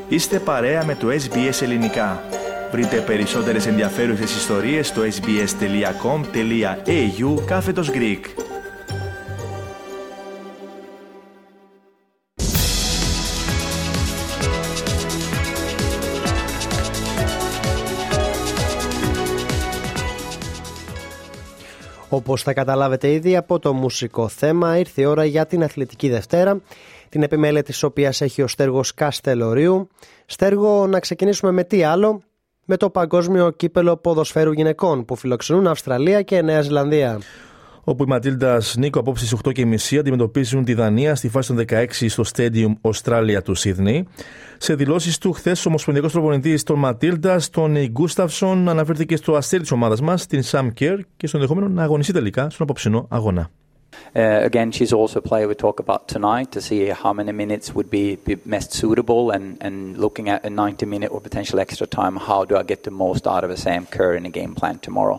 Είστε παρέα με το SBS Ελληνικά. Βρείτε περισσότερες ενδιαφέρουσες ιστορίες στο sbs.com.au/Greek. Όπως θα καταλάβετε ήδη από το μουσικό θέμα, ήρθε η ώρα για την Αθλητική Δευτέρα, την επιμέλεια της οποίας έχει ο Στέργος Καστελορίου. Στέργο, να ξεκινήσουμε με τι άλλο? Με το Παγκόσμιο Κύπελλο Ποδοσφαίρου Γυναικών που φιλοξενούν Αυστραλία και Νέα Ζηλανδία. Όπου οι Ματίλντας, Νίκο, απόψε στις 8:30 αντιμετωπίζουν τη Δανία στη φάση των 16 στο Stadium Australia του Σίδνεϊ. Σε δηλώσεις του χθες, ο ομοσπονδιακός προπονητής των Ματίλντας, τον Γκούσταυσον, αναφέρθηκε στο αστέρι της ομάδας μας, την Sam Kerr, και στο ενδεχόμενο να αγωνιστεί τελικά στον απόψινό αγώνα. Again, she's also a player we talk about tonight to see how many minutes would be most suitable and looking at a 90-minute or potential extra time, how do I get the most out of a Sam Kerr in a game plan tomorrow.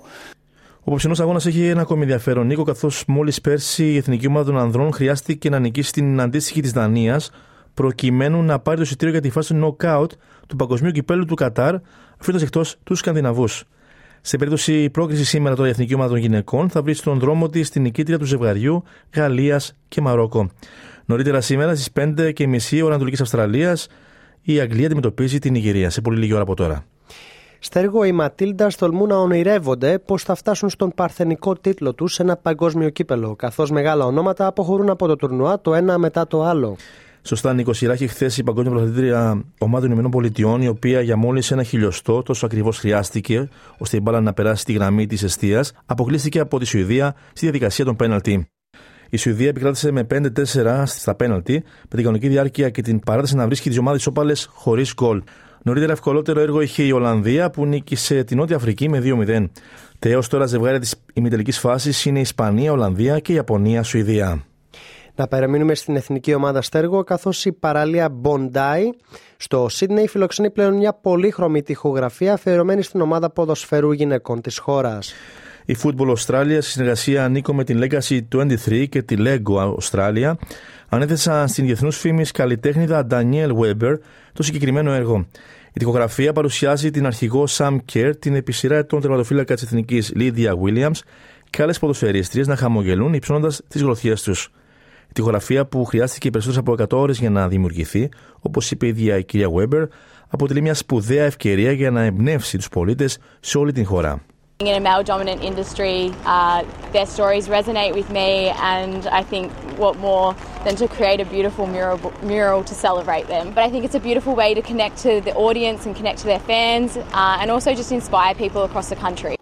Ο απόψινός αγώνας έχει ένα ακόμη ενδιαφέρον, Νίκο, καθώς μόλις πέρσι η εθνική ομάδα των ανδρών χρειάστηκε να νικήσει την αντίστοιχη της Δανίας προκειμένου να πάρει το εισιτήριο για τη φάση knockout του Παγκοσμίου Κυπέλλου του Κατάρ, αφήνοντας εκτός τους Σκανδιναβούς. Σε περίπτωση πρόκριση σήμερα, τώρα η εθνική ομάδα των γυναικών θα βρει στον δρόμο της την νικήτρια του ζευγαριού Γαλλίας και Μαρόκο. Νωρίτερα σήμερα στις 5:30 ώρα Ανατολικής Αυστραλίας η Αγγλία αντιμετωπίζει την Νιγηρία. Σε πολύ λίγη ώρα από τώρα. Στέργο, οι Ματίλντας τολμούν να ονειρεύονται πως θα φτάσουν στον παρθενικό τίτλο τους σε ένα παγκόσμιο κύπελλο, καθώς μεγάλα ονόματα αποχωρούν από το τουρνουά το ένα μετά το άλλο. Σωστά, Νίκο. Σειράχη χθες η παγκόσμια πρωταθλήτρια ομάδα των ΗΠΑ, η οποία για μόλις ένα χιλιοστό, τόσο ακριβώς χρειάστηκε ώστε η μπάλα να περάσει τη γραμμή της εστίας, αποκλείστηκε από τη Σουηδία στη διαδικασία των πέναλτι. Η Σουηδία επικράτησε με 5-4 στα πέναλτι, με την κανονική διάρκεια και την παράταση να βρίσκει τις ομάδες ισόπαλες χωρίς γκολ. Νωρίτερα, ευκολότερο έργο είχε η Ολλανδία που νίκησε την Νότια Αφρική με 2-0. Τα έως τώρα ζευγάρια της ημιτελικής φάσης είναι η Ισπανία, Ολλανδία και η Ιαπωνία, Σουηδία. Να παραμείνουμε στην εθνική ομάδα, Στέργο, καθώς η παραλία Bondi στο Σίδνεϊ φιλοξενεί πλέον μια πολύχρωμη τοιχογραφία αφιερωμένη στην ομάδα ποδοσφαίρου γυναικών της χώρας. Η Football Australia, σε συνεργασία, Νίκο, με την Legacy 23 και τη Lego Australia, ανέθεσαν στην διεθνούς φήμης καλλιτέχνηδα Danielle Weber το συγκεκριμένο έργο. Η τοιχογραφία παρουσιάζει την αρχηγό Sam Kerr, την επί σειρά ετών τερματοφύλακα της εθνικής Lydia Williams και άλλες ποδοσφαιρίστριες να χαμογελούν υψώνοντας τις γροθιές τους. Η τοιχογραφία, που χρειάστηκε περισσότερες από 100 ώρες για να δημιουργηθεί, όπως είπε η ίδια η κυρία Weber, αποτελεί μια σπουδαία ευκαιρία για να εμπνεύσει τους πολίτες σε όλη την χώρα. In a male-dominant industry, their stories resonate with me, and I think what more than to create a beautiful mural to celebrate them. But I think it's a beautiful way to connect to the audience and connect to their fans, and also just inspire people across the country.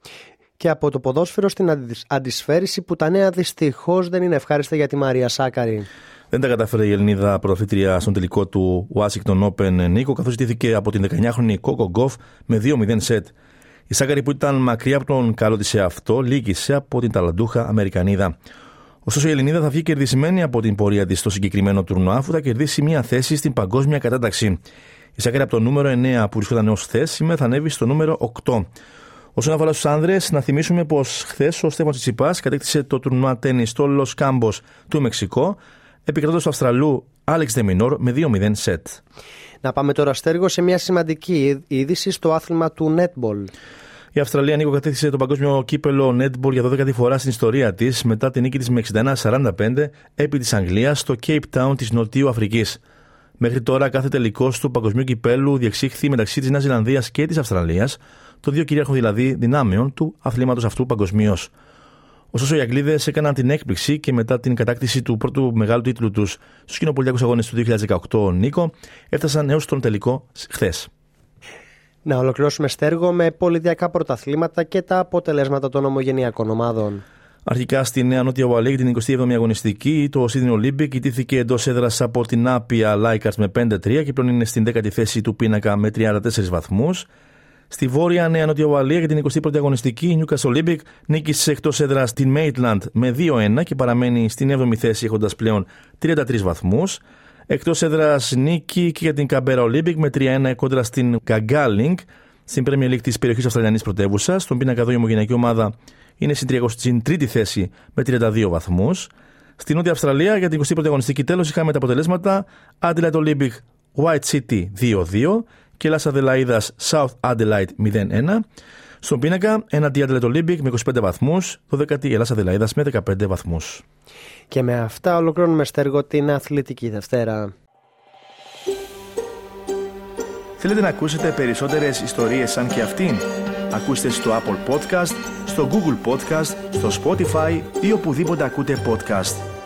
Και από το ποδόσφαιρο στην αντισφαίριση, που τα νέα δυστυχώς δεν είναι ευχάριστα για τη Μαρία Σάκαρη. Δεν τα κατάφερε η Ελληνίδα πρωταθλήτρια στον τελικό του Washington Open, Νίκο, καθώς ζητήθηκε από την 19χρονη Coco Gauff με 2-0 σετ. Η Σάκαρη, που ήταν μακριά από τον καλό της εαυτό, λύγησε από την ταλαντούχα Αμερικανίδα. Ωστόσο, η Ελληνίδα θα βγει κερδισμένη από την πορεία της στο συγκεκριμένο τουρνουά, αφού θα κερδίσει μια θέση στην παγκόσμια κατάταξη. Η Σάκαρη, από το νούμερο 9 που βρισκόταν ως χθες, σήμερα θα ανέβει στο νούμερο 8. Όσον αφορά στους άνδρες, να θυμίσουμε πως χθες ο Στέφανος Τσιτσιπάς κατέκτησε το τουρνουά τένις στο Λος Κάμπος του Μεξικό, επικρατώντας του Αυστραλού Άλεξ Ντεμινόρ με 2-0 σετ. Να πάμε τώρα, Στέργο, σε μια σημαντική είδηση στο άθλημα του netball. Η Αυστραλία, Νίκο, κατέκτησε το παγκόσμιο κύπελλο netball για 12η φορά στην ιστορία της, μετά την νίκη της με 61-45 επί της Αγγλίας στο Cape Town της Νοτιού Αφρικής. Μέχρι τώρα, κάθε τελικός του παγκοσμίου κυπέλλου διεξήχθη μεταξύ της Νέας Ζηλανδίας και της Αυστραλίας, των δύο κυρίαρχων δηλαδή δυνάμεων του αθλήματος αυτού παγκοσμίως. Ωστόσο, οι Αγγλίδες έκαναν την έκπληξη και μετά την κατάκτηση του πρώτου μεγάλου τίτλου τους στους κοινοπολιτιακούς αγώνες του 2018, Νίκο, έφτασαν έως τον τελικό χθες. Να ολοκληρώσουμε, Στέργο, με πολιτιακά πρωταθλήματα και τα αποτελέσματα των ομογενειακών ομάδων. Αρχικά στη Νέα Νότια Ουαλία για την 27η αγωνιστική, το Sydney Olympic ιτήθηκε εντός έδρας από την Άπια Lakers με 5-3 και πλέον είναι στην 10η θέση του πίνακα με 34 βαθμούς. Στη Βόρεια Νέα Νότια Ουαλία για την 21η αγωνιστική, η Newcastle Olympic νίκησε εκτός έδρας την Maitland με 2-1 και παραμένει στην 7η θέση έχοντας πλέον 33 βαθμούς. Εκτός έδρας νίκη και για την Canberra Olympic με 3-1 κόντρα στην Gagaling στην Premier League της περιοχής Αυστραλιανής πρωτεύουσας. Στον πίνακα εδώ η ομογενειακή ομάδα είναι στην 3η θέση με 32 βαθμούς. Στην Νότια Αυστραλία για την 21η αγωνιστική τέλος είχαμε τα αποτελέσματα. Adelaide Olympic White City 2-2 και Ελλάς Αδελαΐδας South Adelaide 0-1. Στον πίνακα, έναντι Adelaide Olympic με 25 βαθμούς, 12η Ελλάς Αδελαΐδας με 15 βαθμούς. Και με αυτά ολοκληρώνουμε, Στέργο, την Αθλητική Δευτέρα. Θέλετε να ακούσετε περισσότερες ιστορίες σαν και αυτήν? Ακούστε στο Apple Podcast, στο Google Podcast, στο Spotify ή οπουδήποτε ακούτε podcast.